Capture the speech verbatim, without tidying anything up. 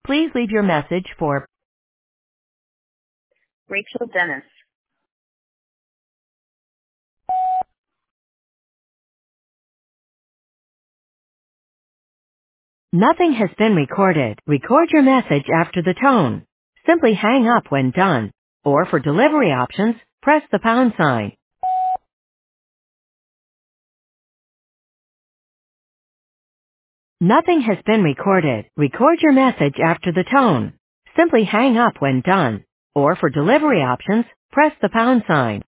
Please leave your message for Rachel Dennis. Nothing has been recorded. Record your message after the tone. Simply hang up when done. Or for delivery options, press the pound sign. Nothing has been recorded. Record your message after the tone. Simply hang up when done. Or for delivery options, press the pound sign.